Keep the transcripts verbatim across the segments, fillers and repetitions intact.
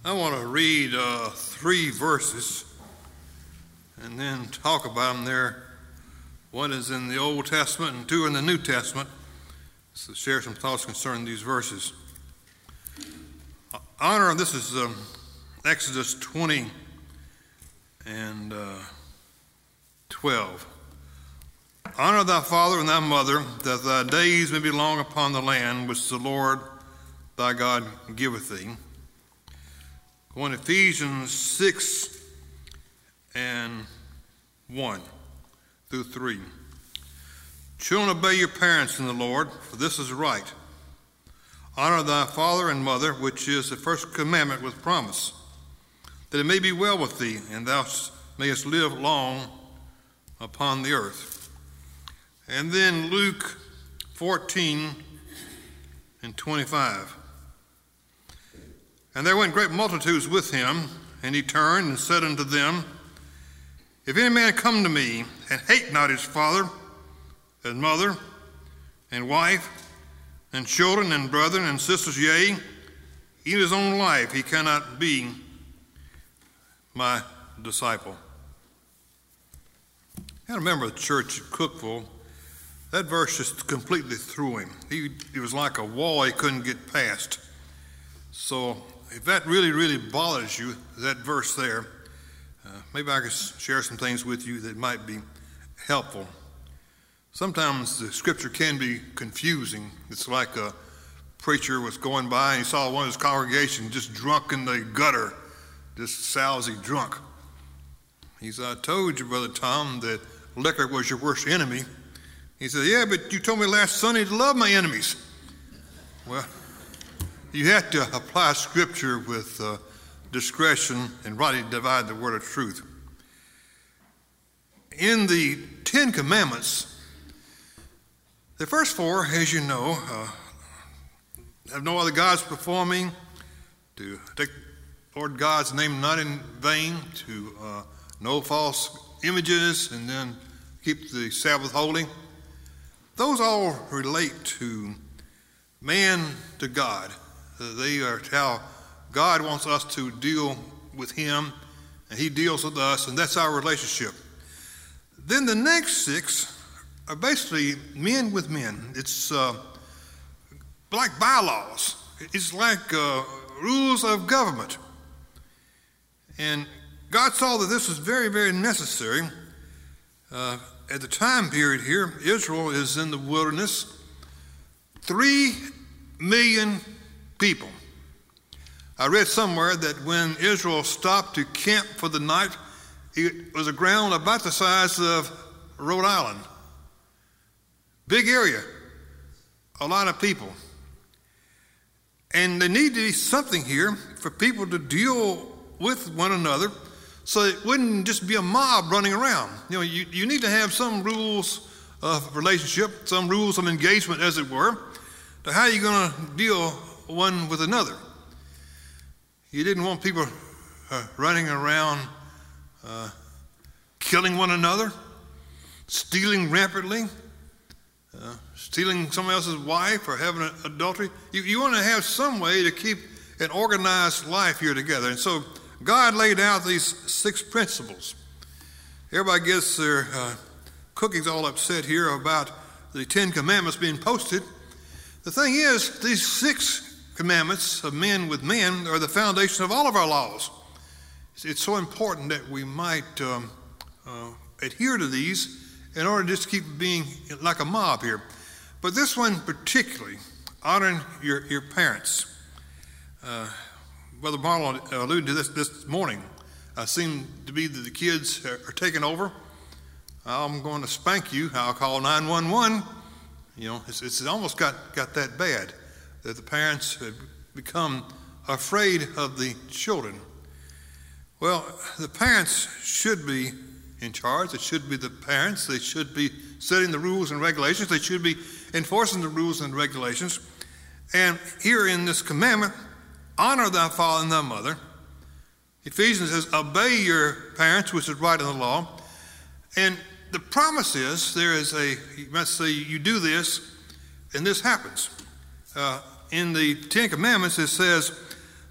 I want to read uh, three verses and then talk about them there. One is in the Old Testament and two in the New Testament. So share some thoughts concerning these verses. Honor, this is um, Exodus twenty and uh, twelve. Honor thy father and thy mother, that thy days may be long upon the land which the Lord thy God giveth thee. Going to Ephesians six and one through three. Children, obey your parents in the Lord, for this is right. Honor thy father and mother, which is the first commandment with promise, that it may be well with thee, and thou mayest live long upon the earth. And then Luke fourteen and twenty-five. And there went great multitudes with him, and he turned and said unto them, If any man come to me, and hate not his father, and mother, and wife, and children, and brethren, and sisters, yea, even his own life, he cannot be my disciple. I remember the church at Cookville. That verse just completely threw him. He, it was like a wall he couldn't get past. So if that really, really bothers you, that verse there, uh, maybe I could share some things with you that might be helpful. Sometimes the scripture can be confusing. It's like a preacher was going by and he saw one of his congregation just drunk in the gutter, just sousy drunk. He said, I told you, Brother Tom, that liquor was your worst enemy. He said, yeah, but you told me last Sunday to love my enemies. Well, you have to apply scripture with uh, discretion and rightly divide the word of truth. In the Ten Commandments, the first four, as you know, uh, have no other gods before me, to take Lord God's name not in vain, to uh, no false images, and then keep the Sabbath holy. Those all relate to man to God. They are how God wants us to deal with him, and he deals with us, and that's our relationship. Then the next six are basically men with men. It's uh, like bylaws. It's like uh, rules of government. And God saw that this was very, very necessary. Uh, at the time period here, Israel is in the wilderness. Three million people. I read somewhere that when Israel stopped to camp for the night, it was a ground about the size of Rhode Island. Big area, a lot of people. And there needed to be something here for people to deal with one another so it wouldn't just be a mob running around. You know, you, you need to have some rules of relationship, some rules of engagement, as it were, to how you're going to deal one with another. You didn't want people uh, running around uh, killing one another, stealing rampantly, uh, stealing someone else's wife, or having an adultery. You, you want to have some way to keep an organized life here together. And so God laid out these six principles. Everybody gets their uh, cookies all upset here about the Ten Commandments being posted. The thing is, these six commandments of men with men are the foundation of all of our laws. It's so important that we might um, uh, adhere to these in order to just keep being like a mob here. But this one particularly, honoring your, your parents. Uh, Brother Marlon alluded to this this morning. I seem to be that the kids are, are taking over. I'm going to spank you. I'll call nine one one. You know, it's, it's almost got, got that bad that the parents have become afraid of the children. Well, the parents should be in charge. It should be the parents. They should be setting the rules and regulations. They should be enforcing the rules and regulations. And here in this commandment, honor thy father and thy mother. Ephesians says, obey your parents, which is right in the law. And the promise is, there is a, you must say, you do this, and this happens. Uh, in the Ten Commandments, it says,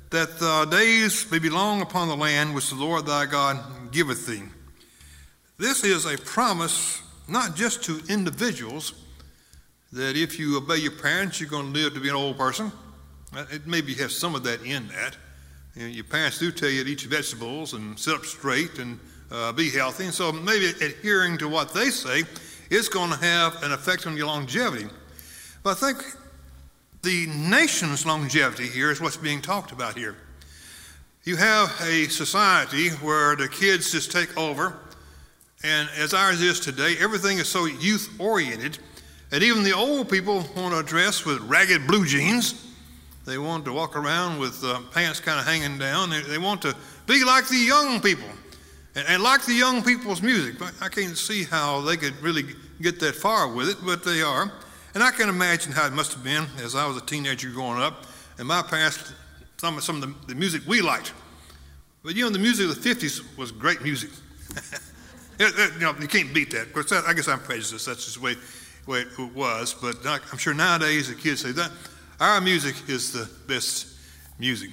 that the days may be long upon the land which the Lord thy God giveth thee. This is a promise not just to individuals, that if you obey your parents, you're going to live to be an old person. It maybe has some of that in that. You know, your parents do tell you to eat your vegetables and sit up straight and uh, be healthy. And so maybe adhering to what they say is going to have an effect on your longevity. But I think the nation's longevity here is what's being talked about here. You have a society where the kids just take over, and as ours is today, everything is so youth-oriented, and even the old people want to dress with ragged blue jeans. They want to walk around with uh, pants kind of hanging down. They, they want to be like the young people and, and like the young people's music. I can't see how they could really get that far with it, but they are. And I can imagine how it must have been as I was a teenager growing up, and my parents, some of, some of the, the music we liked. But you know, the music of the fifties was great music. you know, you can't beat that. Of course, that, I guess I'm prejudiced. That's just the way, way it was. But I'm sure nowadays the kids say that our music is the best music.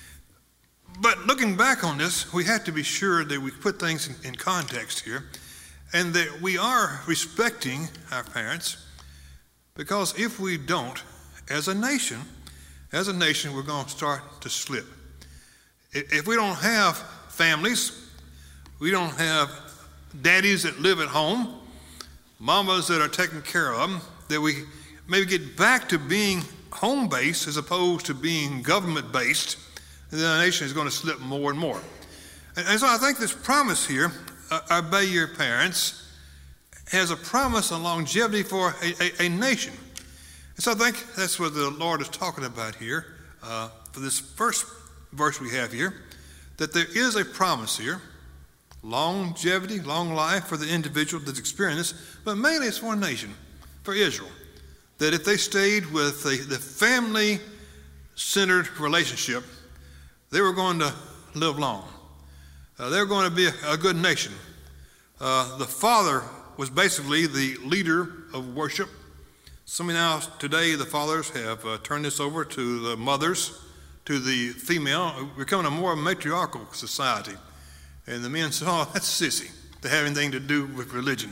But looking back on this, we have to be sure that we put things in, in context here, and that we are respecting our parents. Because if we don't, as a nation, as a nation, we're going to start to slip. If we don't have families, we don't have daddies that live at home, mamas that are taking care of them, that we maybe get back to being home-based as opposed to being government-based, then the nation is going to slip more and more. And so I think this promise here, uh, obey your parents, has a promise of longevity for a, a, a nation. And so I think that's what the Lord is talking about here uh, for this first verse we have here, that there is a promise here, longevity, long life for the individual that's experienced this, but mainly it's for a nation, for Israel, that if they stayed with the, the family-centered relationship, they were going to live long. Uh, they were going to be a, a good nation. Uh, the father was basically the leader of worship. Some now today the fathers have uh, turned this over to the mothers, to the female. We're becoming a more matriarchal society. And the men say, oh, that's sissy to have anything to do with religion.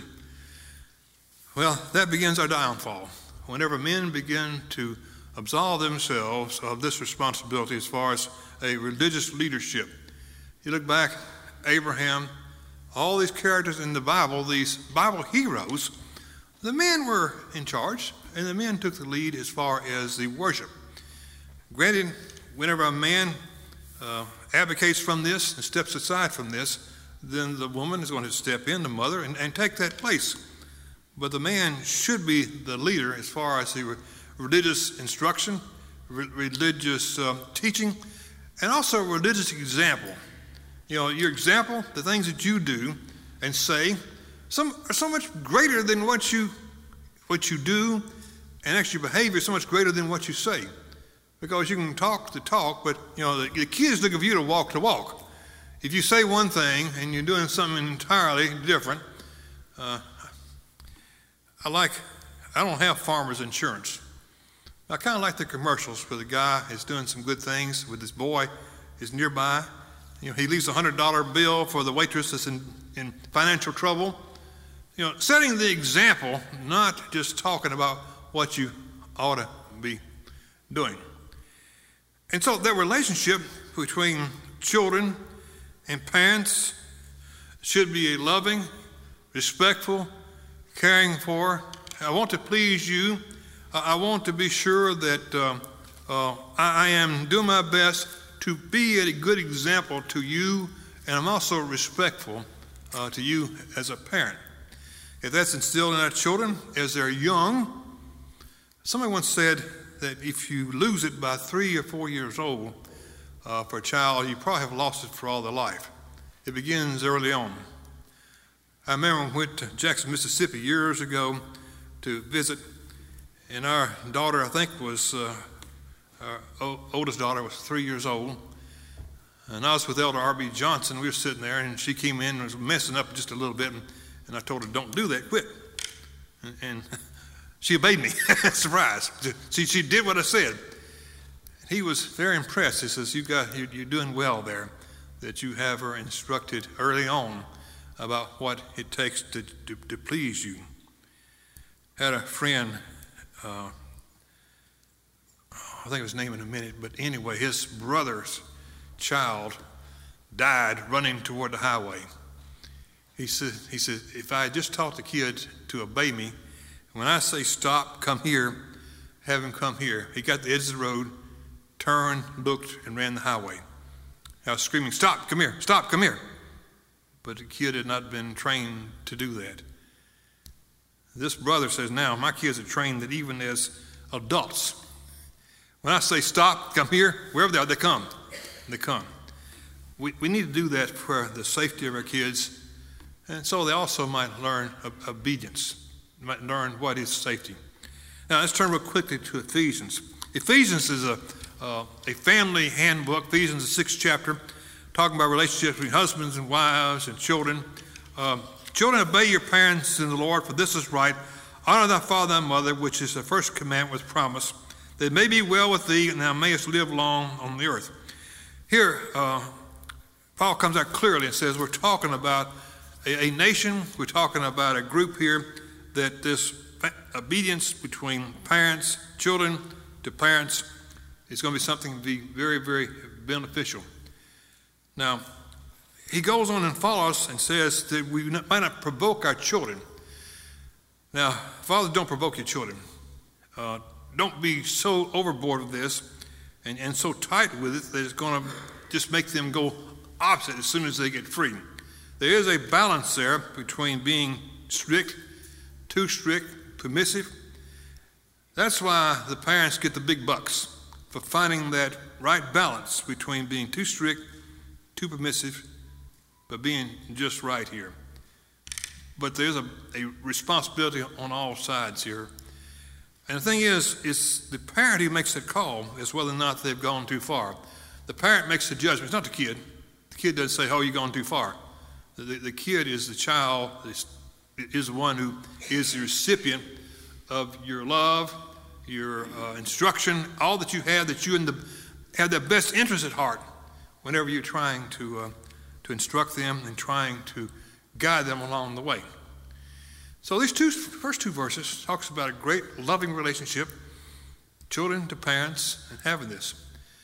Well, that begins our downfall. Whenever men begin to absolve themselves of this responsibility as far as a religious leadership. You look back, Abraham, all these characters in the Bible, these Bible heroes, the men were in charge, and the men took the lead as far as the worship. Granted, whenever a man uh, advocates from this and steps aside from this, then the woman is going to step in, the mother, and, and take that place. But the man should be the leader as far as the re- religious instruction, re- religious uh, teaching, and also a religious example. You know, your example, the things that you do and say, some are so much greater than what you what you do, and actually your behavior is so much greater than what you say. Because you can talk the talk, but you know the, the kids look for you to walk the walk. If you say one thing and you're doing something entirely different, uh, I like. I don't have farmers insurance. I kind of like the commercials where the guy is doing some good things with his boy is nearby. You know, he leaves a hundred dollar bill for the waitress that's in, in financial trouble. You know, setting the example, not just talking about what you ought to be doing. And so that relationship between children and parents should be a loving, respectful, caring for. I want to please you. I want to be sure that uh, uh, I am doing my best to be a good example to you, and I'm also respectful uh, to you as a parent. If that's instilled in our children as they're young, somebody once said that if you lose it by three or four years old uh, for a child, you probably have lost it for all their life. It begins early on. I remember we went to Jackson, Mississippi years ago to visit, and our daughter, I think, was uh, our o- oldest daughter was three years old, and I was with Elder R B Johnson. We were sitting there, and she came in and was messing up just a little bit, and, and I told her, "Don't do that, quit." And, and she obeyed me. Surprise! She she did what I said, He was very impressed. He says, you got, you're doing well there, that you have her instructed early on about what it takes to, to, to please you. Had a friend, uh, I'll think of his name in a minute, but anyway, his brother's child died running toward the highway. He said, he said, if I had just taught the kid to obey me, when I say stop, come here, have him come here. He got to the edge of the road, turned, looked, and ran the highway. I was screaming, stop, come here, stop, come here. But the kid had not been trained to do that. This brother says, now, my kids are trained that even as adults, when I say stop, come here, wherever they are, they come. They come. We, we need to do that for the safety of our kids, and so they also might learn obedience, might learn what is safety. Now, let's turn real quickly to Ephesians. Ephesians is a, uh, a family handbook. Ephesians, the sixth chapter, talking about relationships between husbands and wives and children. Um, children, obey your parents in the Lord, for this is right. Honor thy father and mother, which is the first commandment with promise, that it may be well with thee, and thou mayest live long on the earth. Here, uh, Paul comes out clearly and says we're talking about a, a nation, we're talking about a group here, that this obedience between parents, children to parents, is going to be something to be very, very beneficial. Now, he goes on and follows and says that we might not provoke our children. Now, fathers, don't provoke your children. Uh, don't be so overboard with this and, and so tight with it that it's going to just make them go opposite as soon as they get free. There is a balance there between being strict, too strict, permissive. That's why the parents get the big bucks, for finding that right balance between being too strict, too permissive, but being just right here. But there's a, a responsibility on all sides here. And the thing is, it's the parent who makes the call as whether or not they've gone too far. The parent makes the judgment. It's not the kid. The kid doesn't say, oh, you've gone too far. The, the, the kid is the child, is, is the one who is the recipient of your love, your uh, instruction, all that you have, that you in the, have their best interest at heart whenever you're trying to, uh, to instruct them and trying to guide them along the way. So these two first two verses talks about a great loving relationship, children to parents, and having this.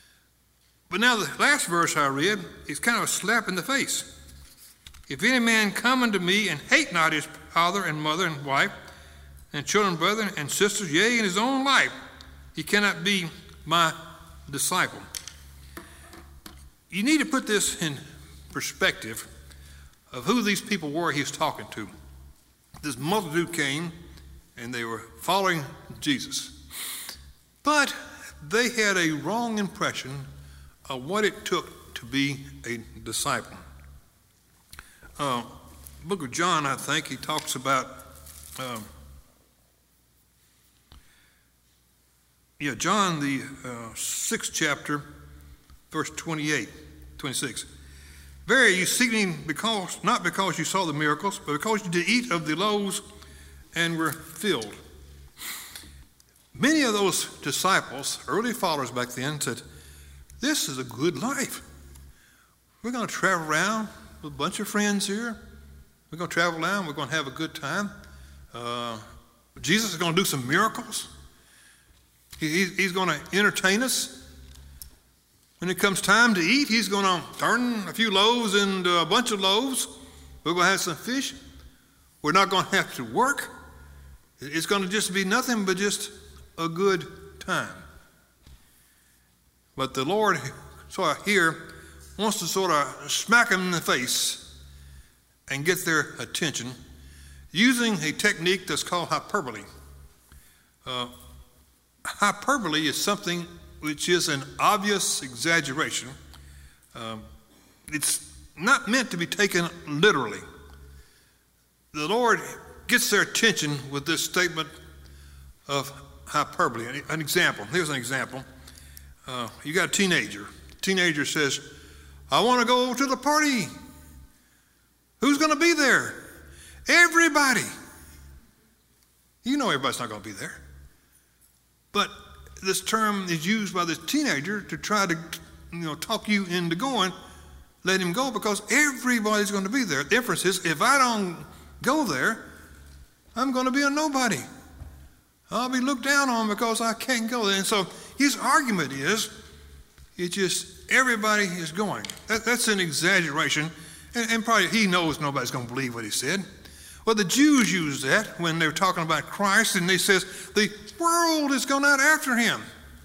But now the last verse I read is kind of a slap in the face. If any man come unto me and hate not his father and mother and wife and children, brethren and sisters, yea, in his own life, he cannot be my disciple. You need to put this in perspective of who these people were he's talking to. This multitude came and they were following Jesus. But they had a wrong impression of what it took to be a disciple. Uh, book of John, I think, he talks about, um, yeah, John, the uh, sixth chapter, verse twenty-eight, twenty-six. Verily, you seek me because, not because you saw the miracles, but because you did eat of the loaves and were filled. Many of those disciples, early followers back then, said, this is a good life. We're going to travel around with a bunch of friends here. We're going to travel around. We're going to have a good time. Uh, Jesus is going to do some miracles. He, he's going to entertain us. When it comes time to eat, he's going to turn a few loaves into a bunch of loaves. We're going to have some fish. We're not going to have to work. It's going to just be nothing but just a good time. But the Lord, sort of here, wants to sort of smack them in the face and get their attention using a technique that's called hyperbole. Uh, hyperbole is something which is an obvious exaggeration. Um, it's not meant to be taken literally. The Lord gets their attention with this statement of hyperbole. An example. Here's an example. Uh, you got a teenager. The teenager says, I want to go to the party. Who's going to be there? Everybody. You know everybody's not going to be there. But this term is used by this teenager to try to, you know, talk you into going. Let him go because everybody's going to be there. The difference is if I don't go there, I'm going to be a nobody. I'll be looked down on because I can't go there. And so his argument is, it's just everybody is going. That, that's an exaggeration. And, and probably he knows nobody's going to believe what he said. Well, the Jews use that when they're talking about Christ, and they says the world is going out after him.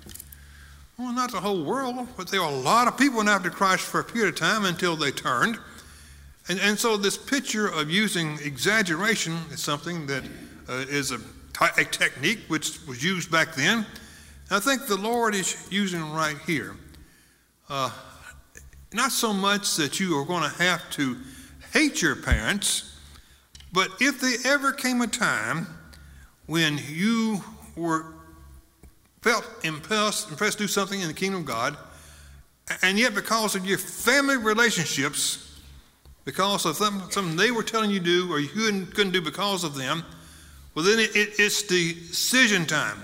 Well, not the whole world, but there were a lot of people went after Christ for a period of time until they turned. And, and so this picture of using exaggeration is something that uh, is a, a technique which was used back then. And I think the Lord is using right here. Uh, not so much that you are going to have to hate your parents, but if there ever came a time when you were felt impressed, impressed to do something in the kingdom of God, and yet because of your family relationships, because of something, something they were telling you to do or you couldn't, couldn't do because of them, well then it, it, it's the decision time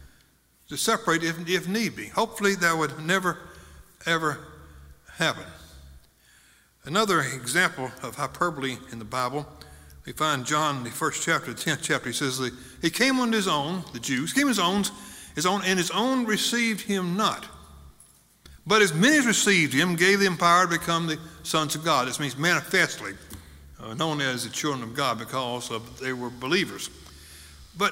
to separate if, if need be. Hopefully that would never, ever happen. Another example of hyperbole in the Bible, we find John, the first chapter, the tenth chapter, he says, that he came unto his own, the Jews, came his own, his own, and his own received him not. But as many as received him, gave them power to become the sons of God. This means manifestly uh, known as the children of God because of they were believers. But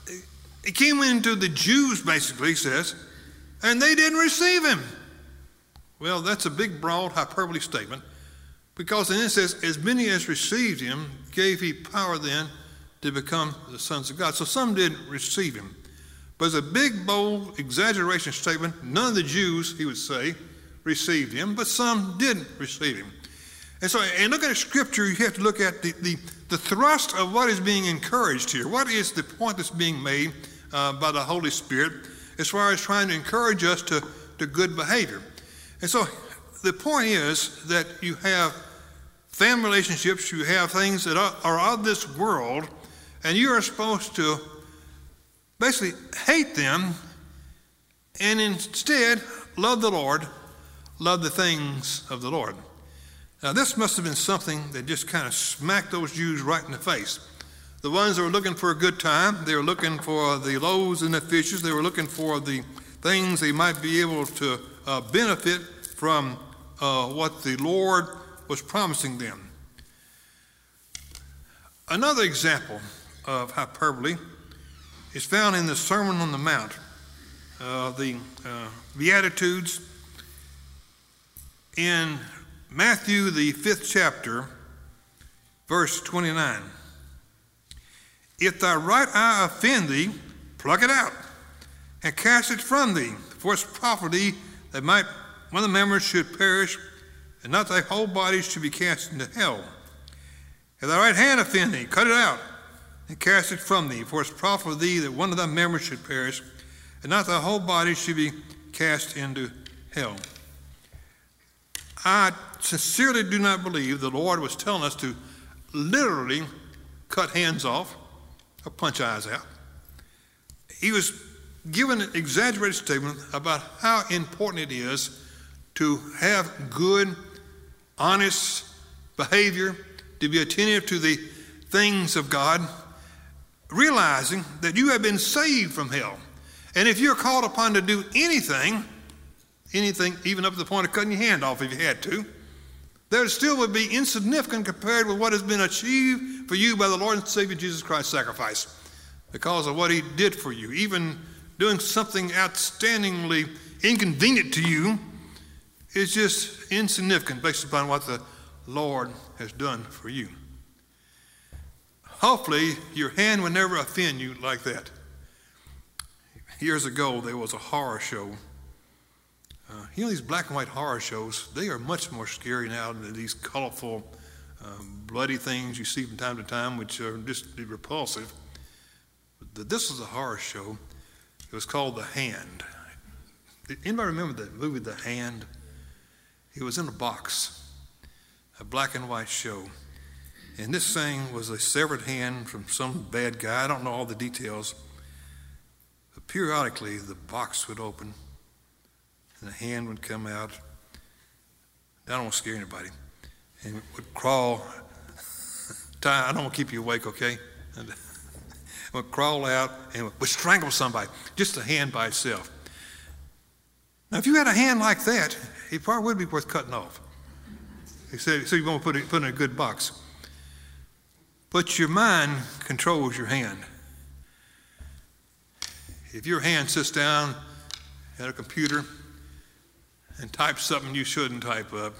he came into the Jews, basically, he says, and they didn't receive him. Well, that's a big, broad hyperbole statement because then it says, as many as received him, gave he power then to become the sons of God. So some didn't receive him. But it's a big, bold exaggeration statement. None of the Jews, he would say, received him, but some didn't receive him. And so, and looking at Scripture, you have to look at the, the, the thrust of what is being encouraged here. What is the point that's being made uh, by the Holy Spirit as far as trying to encourage us to, to good behavior? And so the point is that you have family relationships, you have things that are, are of this world, and you are supposed to basically hate them and instead love the Lord, love the things of the Lord. Now this must have been something that just kind of smacked those Jews right in the face. The ones that were looking for a good time, they were looking for the loaves and the fishes, they were looking for the things they might be able to uh, benefit from uh, what the Lord was promising them. Another example of hyperbole is found in the Sermon on the Mount, uh, the uh, Beatitudes. In Matthew, the fifth chapter, verse twenty-nine. If thy right eye offend thee, pluck it out, and cast it from thee, for it's profit thee that might one of the members should perish, and not thy whole body should be cast into hell. If thy right hand offend thee, cut it out, and cast it from thee, for it's profit thee that one of thy members should perish, and not thy whole body should be cast into hell. I sincerely do not believe the Lord was telling us to literally cut hands off or punch eyes out. He was giving an exaggerated statement about how important it is to have good, honest behavior, to be attentive to the things of God, realizing that you have been saved from hell. And if you're called upon to do anything, anything even up to the point of cutting your hand off if you had to, that still would be insignificant compared with what has been achieved for you by the Lord and Savior Jesus Christ's sacrifice because of what he did for you. Even doing something outstandingly inconvenient to you is just insignificant based upon what the Lord has done for you. Hopefully, your hand will never offend you like that. Years ago, there was a horror show. Uh, you know, these black and white horror shows, they are much more scary now than these colorful, um, bloody things you see from time to time, which are just repulsive. But this was a horror show. It was called The Hand. Anybody remember that movie, The Hand? It was in a box, a black and white show. And this thing was a severed hand from some bad guy. I don't know all the details. periodically the box would open and the hand would come out. I don't want to scare anybody. And it would crawl. Ty, I don't want to keep you awake, okay? And it would crawl out and it would strangle somebody, just a hand by itself. Now, if you had a hand like that, it probably would be worth cutting off. So, so you want to put it put it in a good box. But your mind controls your hand. If your hand sits down at a computer and types something you shouldn't type up,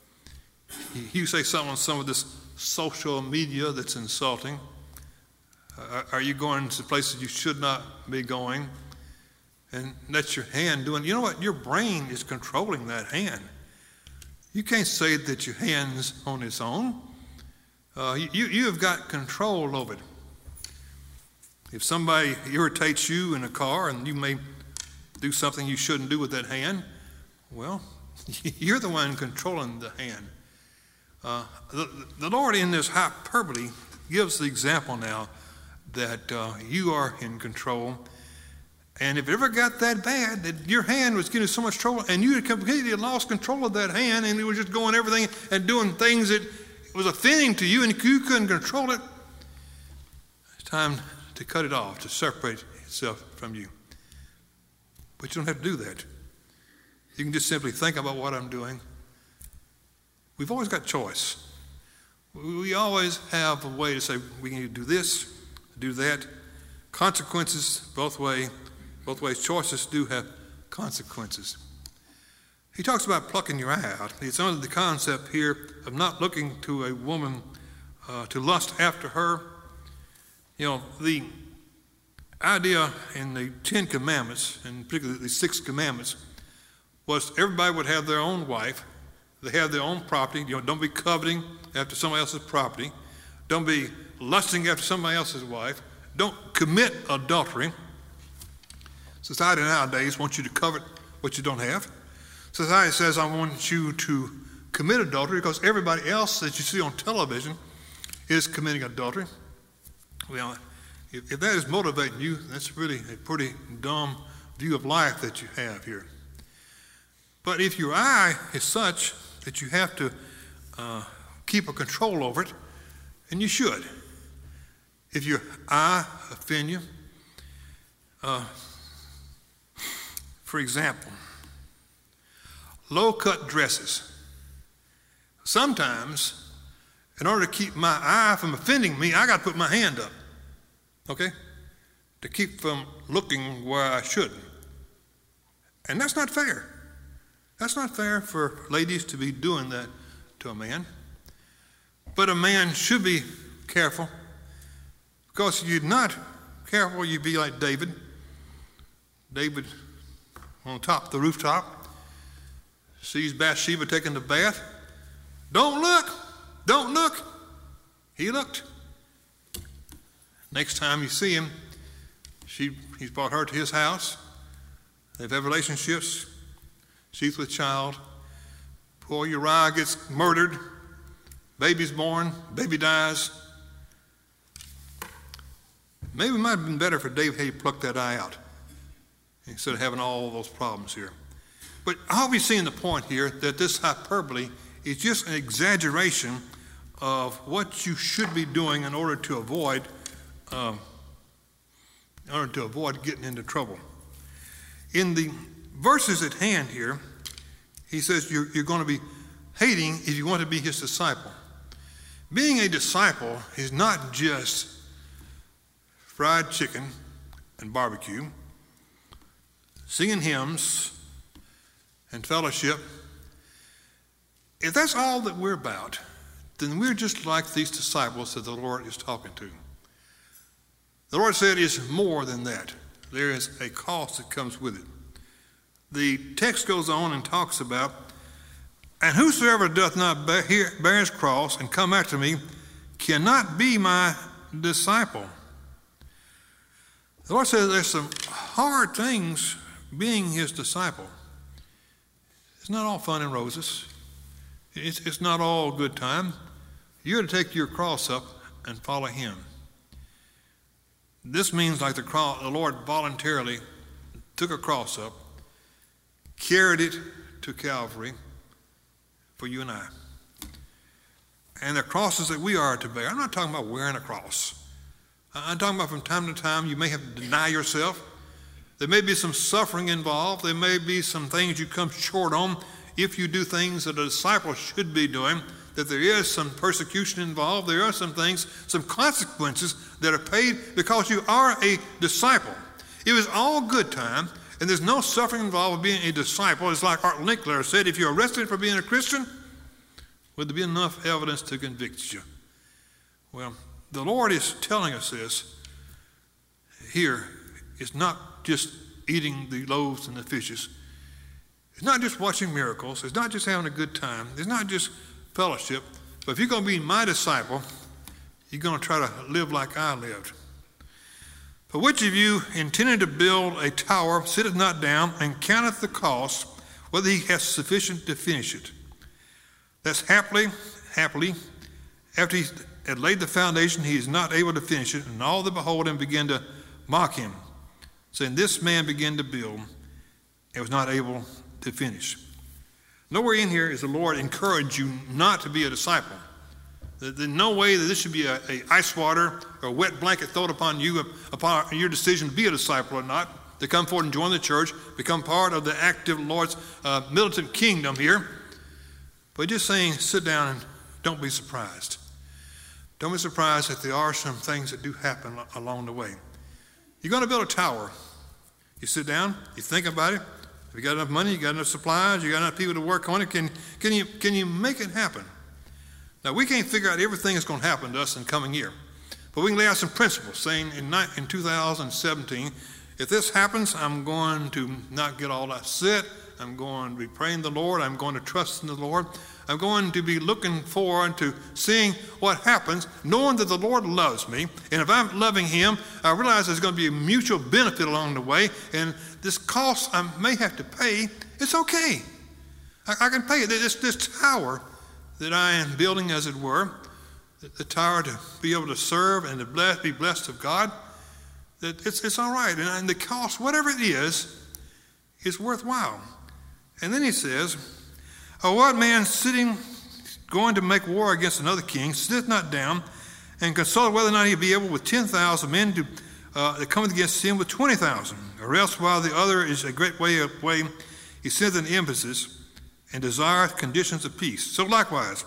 you say something on some of this social media that's insulting, uh, are you going to places you should not be going? And that's your hand doing, you know what, your brain is controlling that hand. You can't say that your hand's on its own. Uh, you, you have got control over it. If somebody irritates you in a car and you may do something you shouldn't do with that hand, well, you're the one controlling the hand. Uh, the, the Lord in this hyperbole gives the example now that uh, you are in control. And if it ever got that bad that your hand was getting so much trouble and you had completely lost control of that hand and it was just going everything and doing things that was offending to you and you couldn't control it, it's time to cut it off, to separate itself from you. But you don't have to do that. You can just simply think about what I'm doing. We've always got choice. We always have a way to say we can do this, do that. Consequences both way, both ways. Choices do have consequences. He talks about plucking your eye out. It's under the concept here of not looking to a woman uh, to lust after her. You know, the idea in the Ten Commandments, and particularly the Six Commandments, was everybody would have their own wife. They have their own property. You know, don't be coveting after somebody else's property. Don't be lusting after somebody else's wife. Don't commit adultery. Society nowadays wants you to covet what you don't have. Society says, I want you to commit adultery because everybody else that you see on television is committing adultery. Well, if, if that is motivating you, that's really a pretty dumb view of life that you have here. But if your eye is such that you have to uh, keep a control over it, and you should. If your eye offend you, uh, for example, low-cut dresses. Sometimes, in order to keep my eye from offending me, I got to put my hand up, okay, to keep from looking where I shouldn't. And that's not fair. That's not fair for ladies to be doing that to a man. But a man should be careful, because if you're not careful, you'd be like David. David on top of the rooftop sees Bathsheba taking the bath. Don't look, don't look. He looked. Next time you see him, she, he's brought her to his house. They've had relationships. She's with child. Poor Uriah gets murdered. Baby's born. Baby dies. Maybe it might have been better for David had he plucked that eye out instead of having all those problems here. But I hope you're seeing the point here that this hyperbole is just an exaggeration of what you should be doing in order to avoid, um, in order to avoid getting into trouble. In the verses at hand here, he says you're, you're going to be hating if you want to be his disciple. Being a disciple is not just fried chicken and barbecue, singing hymns and fellowship. If that's all that we're about, then we're just like these disciples that the Lord is talking to. The Lord said it's more than that. There is a cost that comes with it. The text goes on and talks about, and whosoever doth not bear, bear his cross and come after me cannot be my disciple. The Lord says there's some hard things being his disciple. It's not all fun and roses. It's, it's not all good time. You're to take your cross up and follow him. This means like the, cross, the Lord voluntarily took a cross up, carried it to Calvary for you and I. And the crosses that we are to bear, I'm not talking about wearing a cross. I'm talking about from time to time you may have to deny yourself. There may be some suffering involved. There may be some things you come short on if you do things that a disciple should be doing, that there is some persecution involved. There are some things, some consequences that are paid because you are a disciple. It was all good time, and there's no suffering involved with being a disciple. It's like Art Linkletter said, if you're arrested for being a Christian, would there be enough evidence to convict you? Well, the Lord is telling us this here. It's not just eating the loaves and the fishes. It's not just watching miracles. It's not just having a good time. It's not just fellowship. But if you're going to be my disciple, you're going to try to live like I lived. For which of you, intending to build a tower, sitteth not down and counteth the cost, whether he hath sufficient to finish it? That's happily, happily, after he had laid the foundation, he is not able to finish it, and all that behold him begin to mock him, saying, this man began to build and was not able to finish. Nowhere in here is the Lord encourage you not to be a disciple. There's no way that this should be a, a ice water or a wet blanket thrown upon you, upon your decision to be a disciple or not, to come forward and join the church, become part of the active Lord's uh, militant kingdom here. But just saying, sit down and don't be surprised. Don't be surprised that there are some things that do happen along the way. You're going to build a tower. You sit down, you think about it. Have you got enough money? You got enough supplies? You got enough people to work on it? Can, can, you, can you make it happen? Now, we can't figure out everything that's going to happen to us in the coming year. But we can lay out some principles, saying in, in two thousand seventeen, if this happens, I'm going to not get all upset. I'm going to be praying the Lord. I'm going to trust in the Lord. I'm going to be looking forward to seeing what happens, knowing that the Lord loves me. And if I'm loving him, I realize there's going to be a mutual benefit along the way. And this cost I may have to pay, it's okay. I, I can pay it. This, this tower that I am building, as it were, the, the tower to be able to serve and to bless, be blessed of God, that it's, it's all right. And, and the cost, whatever it is, is worthwhile. And then he says, or what man sitting, going to make war against another king, sitteth not down and consult whether or not he be able with ten thousand men to uh, that cometh against him with twenty thousand? Or else while the other is a great way away, he sendeth an emphasis and desireth conditions of peace. So likewise,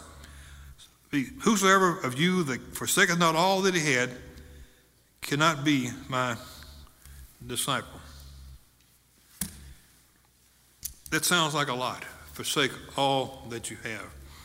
whosoever of you that forsaketh not all that he had cannot be my disciple. That sounds like a lot. Forsake all that you have.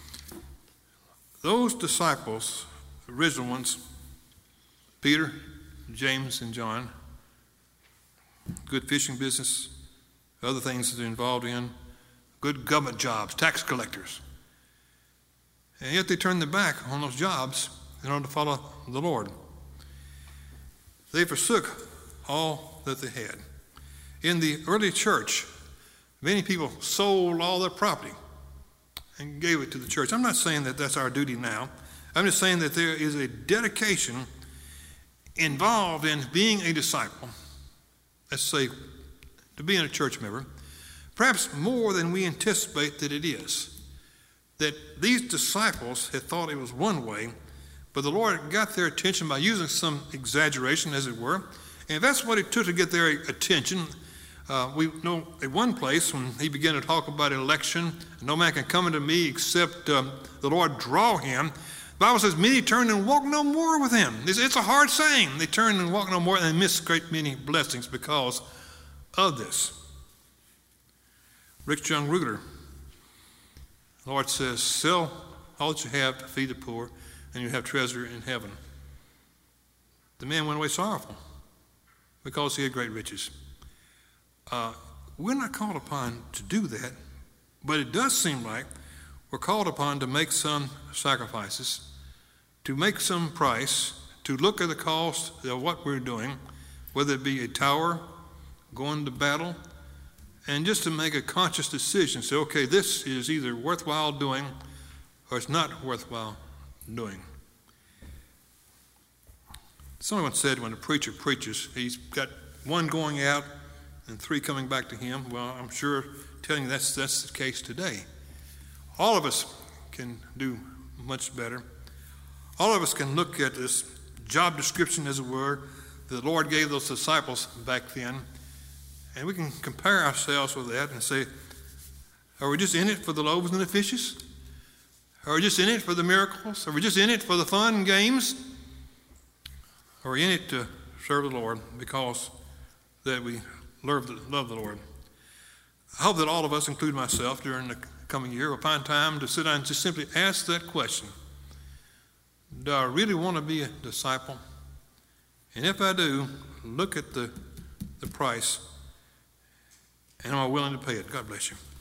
Those disciples, the original ones, Peter, James, and John, good fishing business, other things that they're involved in, good government jobs, tax collectors. And yet they turned their back on those jobs in order to follow the Lord. They forsook all that they had. In the early church, many people sold all their property and gave it to the church. I'm not saying that that's our duty now. I'm just saying that there is a dedication involved in being a disciple, let's say, to being a church member, perhaps more than we anticipate that it is. That these disciples had thought it was one way, but the Lord got their attention by using some exaggeration, as it were. And if that's what it took to get their attention, Uh, we know at one place when he began to talk about election, no man can come unto me except um, the Lord draw him. The Bible says, many turned and walked no more with him. It's, it's a hard saying. They turned and walked no more, and they missed great many blessings because of this. Rich young ruler, the Lord says, sell all that you have to feed the poor, and you have treasure in heaven. The man went away sorrowful because he had great riches. Uh, we're not called upon to do that, but it does seem like we're called upon to make some sacrifices, to make some price, to look at the cost of what we're doing, whether it be a tower, going to battle, and just to make a conscious decision. Say, okay, this is either worthwhile doing or it's not worthwhile doing. Someone said when a preacher preaches, he's got one going out and three coming back to him. Well, I'm sure telling you that's, that's the case today. All of us can do much better. All of us can look at this job description, as it were, that the Lord gave those disciples back then, and we can compare ourselves with that and say, are we just in it for the loaves and the fishes? Are we just in it for the miracles? Are we just in it for the fun and games? Are we in it to serve the Lord because that we love the, love the Lord? I hope that all of us, including myself, during the coming year will find time to sit down and just simply ask that question. Do I really want to be a disciple? And if I do, look at the, the price, and am I willing to pay it? God bless you.